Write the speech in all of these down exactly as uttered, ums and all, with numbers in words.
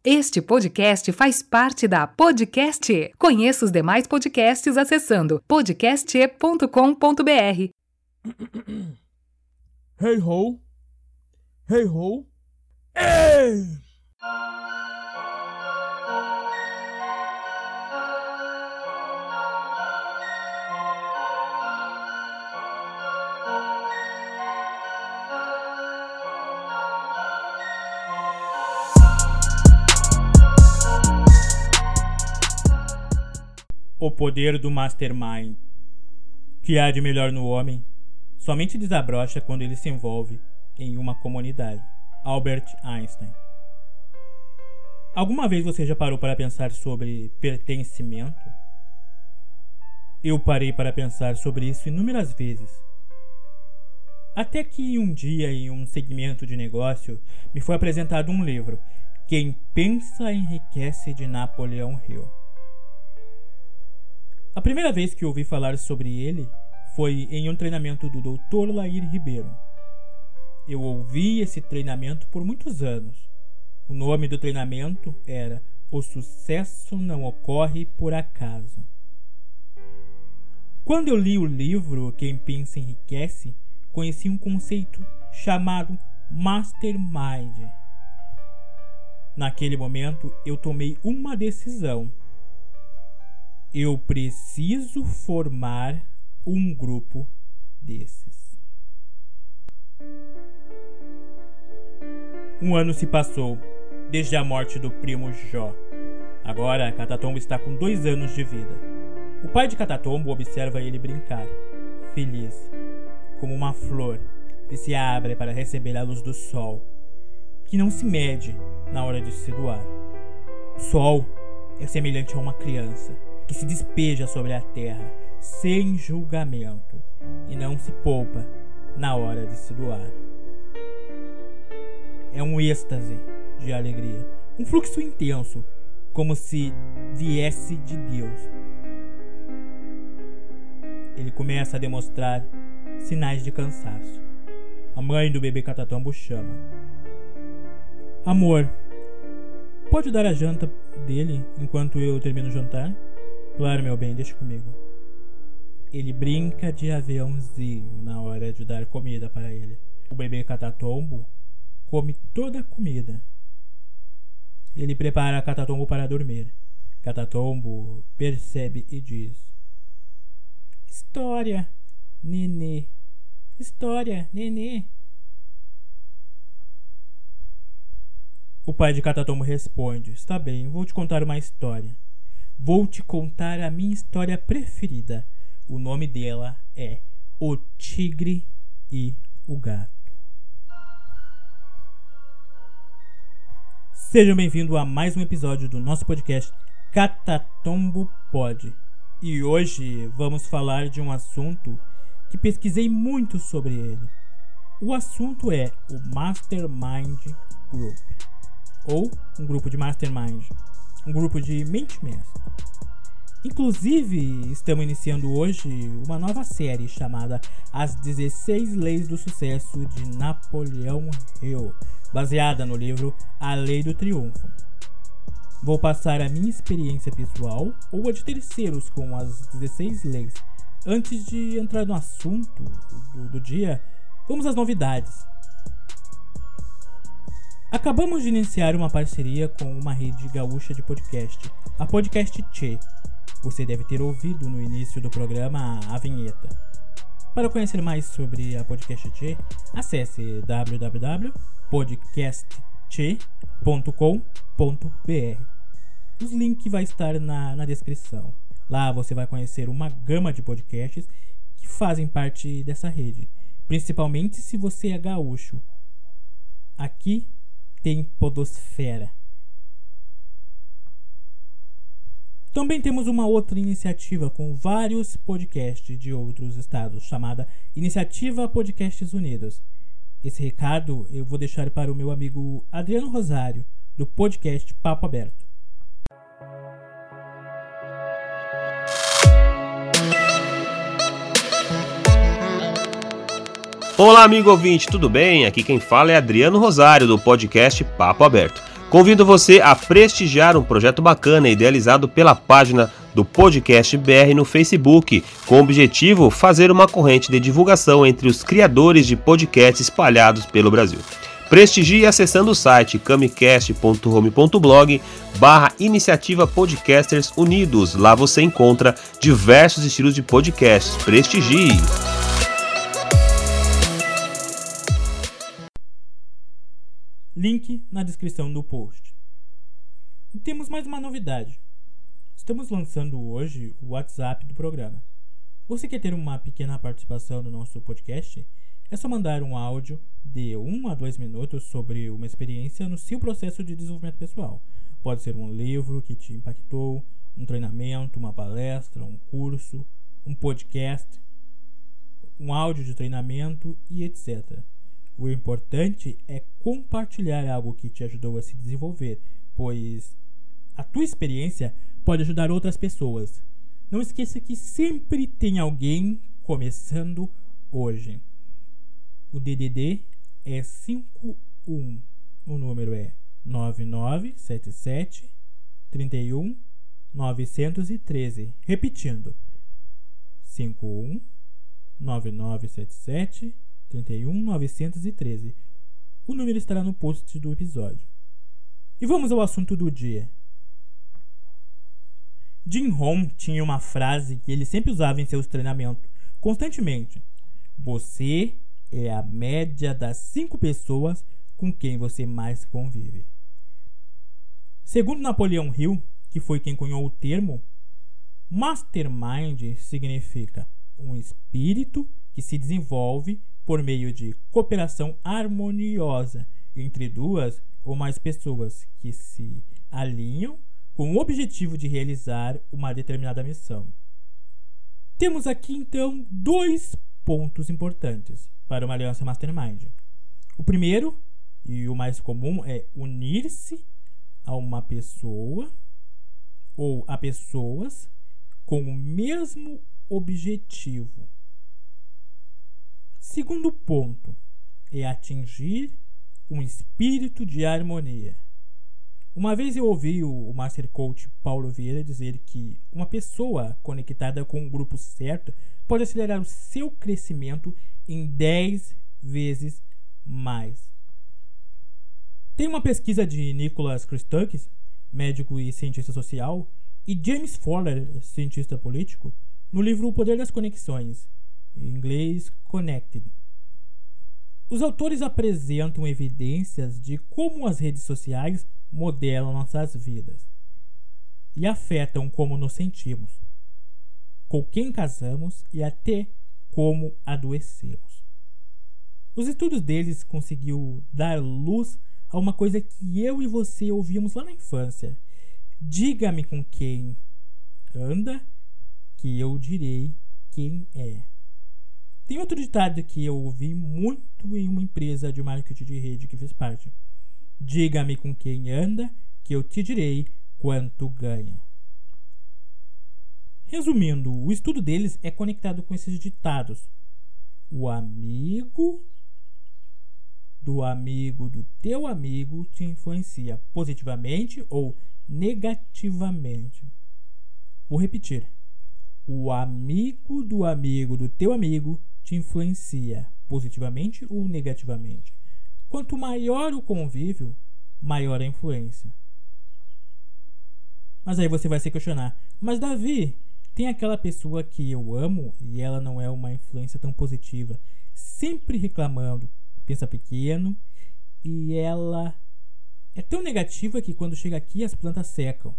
Este podcast faz parte da Podcast. Conheça os demais podcasts acessando podcast ponto com ponto b r. Hey ho! Hey ho! Ei! O poder do Mastermind. O que há de melhor no homem somente desabrocha quando ele se envolve em uma comunidade. Albert Einstein. Alguma vez você já parou para pensar sobre pertencimento? Eu parei para pensar sobre isso inúmeras vezes. Até que um dia, em um segmento de negócio, me foi apresentado um livro, Quem Pensa Enriquece, de Napoleão Hill. A primeira vez que ouvi falar sobre ele foi em um treinamento do doutor Lair Ribeiro. Eu ouvi esse treinamento por muitos anos. O nome do treinamento era O Sucesso Não Ocorre por Acaso. Quando eu li o livro Quem Pensa Enriquece, conheci um conceito chamado Mastermind. Naquele momento, eu tomei uma decisão. Eu preciso formar um grupo desses. Um ano se passou, desde a morte do primo Jó. Agora, Catatombo está com dois anos de vida. O pai de Catatombo observa ele brincar, feliz, como uma flor que se abre para receber a luz do sol, que não se mede na hora de se doar. O sol é semelhante a uma criança que se despeja sobre a terra sem julgamento e não se poupa na hora de se doar. É um êxtase de alegria, um fluxo intenso, como se viesse de Deus. Ele começa a demonstrar sinais de cansaço. A mãe do bebê Catatombo chama: Amor, pode dar a janta dele enquanto eu termino o jantar? Claro, meu bem, deixa comigo. Ele brinca de aviãozinho na hora de dar comida para ele. O bebê Catatombo come toda a comida. Ele prepara Catatombo para dormir. Catatombo percebe e diz: História, nenê. História, nenê. O pai de Catatombo responde: Está bem, vou te contar uma história. Vou te contar a minha história preferida. O nome dela é O Tigre e o Gato. Sejam bem-vindos a mais um episódio do nosso podcast Catatombo Pod. E hoje vamos falar de um assunto que pesquisei muito sobre ele. O assunto é o Mastermind Group, ou um grupo de Mastermind, um grupo de mente mestre. Inclusive, estamos iniciando hoje uma nova série chamada As dezesseis Leis do Sucesso, de Napoleão Hill, baseada no livro A Lei do Triunfo. Vou passar a minha experiência pessoal ou a de terceiros com as dezesseis leis. Antes de entrar no assunto do, do dia, vamos às novidades. Acabamos de iniciar uma parceria com uma rede gaúcha de podcast, a Podcast Tchê. Você deve ter ouvido no início do programa a vinheta. Para conhecer mais sobre a Podcast Tchê, acesse w w w ponto podcast tchê ponto com ponto b r. Os links vão estar na, na descrição. Lá você vai conhecer uma gama de podcasts que fazem parte dessa rede, principalmente se você é gaúcho. Aqui tem podosfera. Também temos uma outra iniciativa com vários podcasts de outros estados, chamada Iniciativa Podcasts Unidos. Esse recado eu vou deixar para o meu amigo Adriano Rosário, do podcast Papo Aberto. Olá, amigo ouvinte, tudo bem? Aqui quem fala é Adriano Rosário, do podcast Papo Aberto. Convido você a prestigiar um projeto bacana idealizado pela página do Podcast B R no Facebook, com o objetivo de fazer uma corrente de divulgação entre os criadores de podcasts espalhados pelo Brasil. Prestigie acessando o site camicast ponto home ponto blog barra Iniciativa Podcasters Unidos. Lá você encontra diversos estilos de podcasts. Prestigie! Link na descrição do post. E temos mais uma novidade. Estamos lançando hoje o WhatsApp do programa. Você quer ter uma pequena participação no nosso podcast? É só mandar um áudio de um a dois minutos sobre uma experiência no seu processo de desenvolvimento pessoal. Pode ser um livro que te impactou, um treinamento, uma palestra, um curso, um podcast, um áudio de treinamento e etcétera. O importante é compartilhar algo que te ajudou a se desenvolver, pois a tua experiência pode ajudar outras pessoas. Não esqueça que sempre tem alguém começando hoje. O D D D é cinco um. O número é nove nove sete sete, três um, nove um três. Repetindo. cinco um, nove nove sete sete, três um, nove um três. O número estará no post do episódio. E vamos ao assunto do dia. Jim Rohn tinha uma frase que ele sempre usava em seus treinamentos, constantemente. Você é a média das cinco pessoas com quem você mais convive. Segundo Napoleão Hill, que foi quem cunhou o termo, Mastermind significa um espírito que se desenvolve por meio de cooperação harmoniosa entre duas ou mais pessoas que se alinham com o objetivo de realizar uma determinada missão. Temos aqui então dois pontos importantes para uma aliança Mastermind. O primeiro, e o mais comum, é unir-se a uma pessoa ou a pessoas com o mesmo objetivo. Segundo ponto é atingir um espírito de harmonia. Uma vez eu ouvi o Master Coach Paulo Vieira dizer que uma pessoa conectada com um grupo certo pode acelerar o seu crescimento em dez vezes mais. Tem uma pesquisa de Nicholas Christakis, médico e cientista social, e James Fowler, cientista político, no livro O Poder das Conexões, em inglês Connected. Os autores apresentam evidências de como as redes sociais modelam nossas vidas e afetam como nos sentimos, com quem casamos e até como adoecemos. Os estudos deles conseguiu dar luz a uma coisa que eu e você ouvíamos lá na infância: diga-me com quem anda, que eu direi quem é. Tem outro ditado que eu ouvi muito em uma empresa de marketing de rede que fiz parte: diga-me com quem anda, que eu te direi quanto ganha. Resumindo, o estudo deles é conectado com esses ditados. O amigo do amigo do teu amigo te influencia positivamente ou negativamente. Vou repetir. O amigo do amigo do teu amigo te influencia positivamente ou negativamente. Quanto maior o convívio, maior a influência. Mas aí você vai se questionar: mas Davi, tem aquela pessoa que eu amo e ela não é uma influência tão positiva, sempre reclamando, pensa pequeno, e ela é tão negativa que quando chega aqui as plantas secam.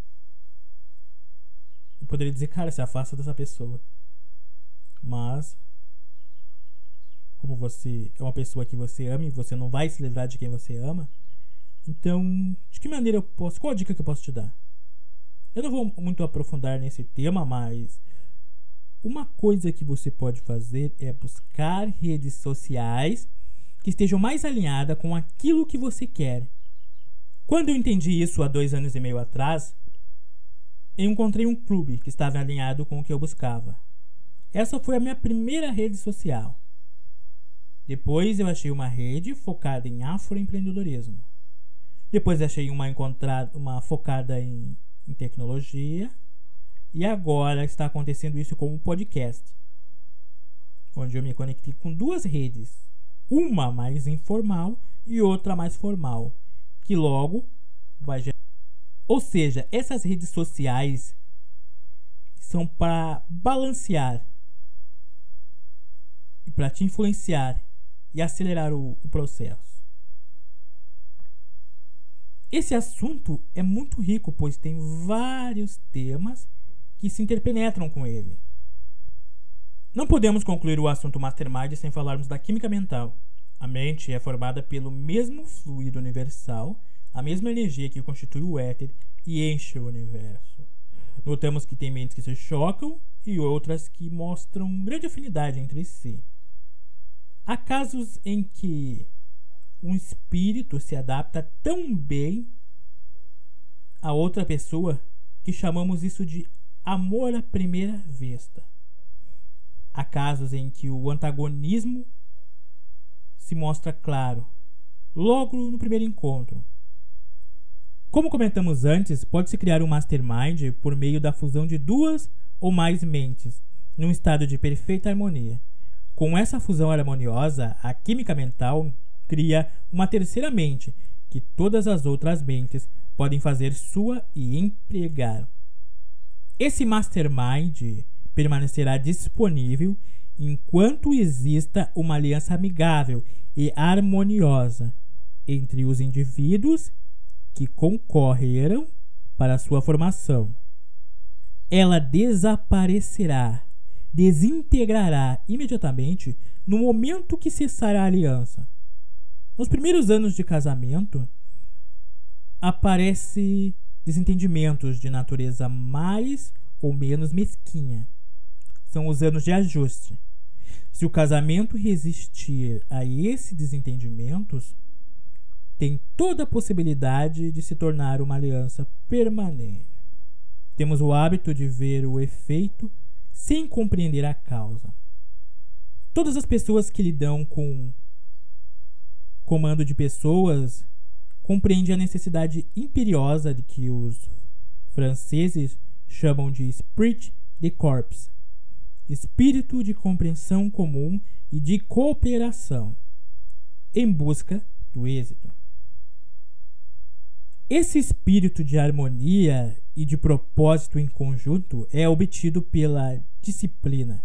Eu poderia dizer: cara, se afasta dessa pessoa. Mas como você é uma pessoa que você ama e você não vai se livrar de quem você ama, então de que maneira eu posso, qual a dica que eu posso te dar? Eu não vou muito aprofundar nesse tema, mas uma coisa que você pode fazer é buscar redes sociais que estejam mais alinhadas com aquilo que você quer. Quando eu entendi isso há dois anos e meio atrás, eu encontrei um clube que estava alinhado com o que eu buscava. Essa foi a minha primeira rede social. Depois eu achei uma rede focada em afroempreendedorismo. Depois achei uma encontrada, uma focada em, em tecnologia. E agora está acontecendo isso com um podcast, onde eu me conectei com duas redes, uma mais informal e outra mais formal, que logo vai gerar. Ou seja, essas redes sociais são para balancear e para te influenciar e acelerar o, o processo. Esse assunto é muito rico, pois tem vários temas que se interpenetram com ele. Não podemos concluir o assunto Mastermind sem falarmos da química mental. A mente é formada pelo mesmo fluido universal, a mesma energia que constitui o éter e enche o universo. Notamos que tem mentes que se chocam e outras que mostram grande afinidade entre si. Há casos em que um espírito se adapta tão bem a outra pessoa que chamamos isso de amor à primeira vista. Há casos em que o antagonismo se mostra claro, logo no primeiro encontro. Como comentamos antes, pode-se criar um mastermind por meio da fusão de duas ou mais mentes, num estado de perfeita harmonia. Com essa fusão harmoniosa, a química mental cria uma terceira mente, que todas as outras mentes podem fazer sua e empregar. Esse mastermind permanecerá disponível enquanto exista uma aliança amigável e harmoniosa entre os indivíduos que concorreram para sua formação. Ela desaparecerá, desintegrará imediatamente no momento que cessar a aliança. Nos primeiros anos de casamento, aparece desentendimentos de natureza mais ou menos mesquinha. São os anos de ajuste. Se o casamento resistir a esses desentendimentos, tem toda a possibilidade de se tornar uma aliança permanente. Temos o hábito de ver o efeito sem compreender a causa. Todas as pessoas que lidam com comando de pessoas compreendem a necessidade imperiosa de que os franceses chamam de esprit de corps, espírito de compreensão comum e de cooperação, em busca do êxito. Esse espírito de harmonia e de propósito em conjunto é obtido pela disciplina,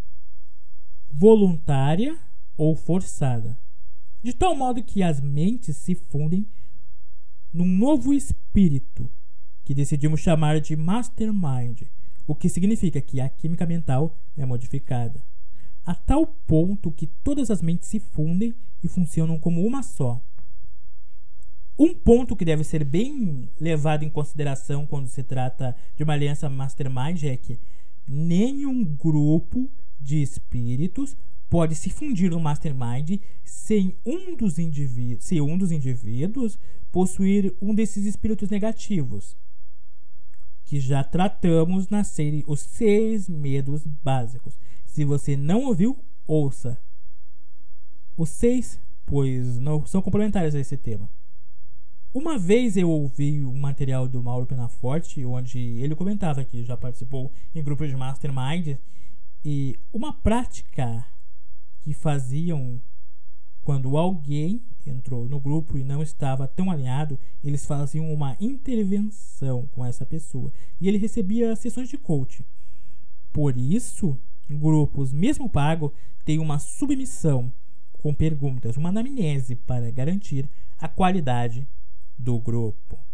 voluntária ou forçada, de tal modo que as mentes se fundem num novo espírito que decidimos chamar de mastermind, o que significa que a química mental é modificada, a tal ponto que todas as mentes se fundem e funcionam como uma só. Um ponto que deve ser bem levado em consideração quando se trata de uma aliança mastermind é que nenhum grupo de espíritos pode se fundir no mastermind sem um dos indivíduos, se um dos indivíduos possuir um desses espíritos negativos, que já tratamos na série Os Seis Medos Básicos. Se você não ouviu, ouça os seis, pois não são complementares a esse tema. Uma vez eu ouvi um material do Mauro Penaforte, onde ele comentava que já participou em grupos de mastermind, e uma prática que faziam quando alguém entrou no grupo e não estava tão alinhado, eles faziam uma intervenção com essa pessoa e ele recebia sessões de coaching. Por isso, grupos mesmo pago têm uma submissão com perguntas, uma anamnese para garantir a qualidade do grupo.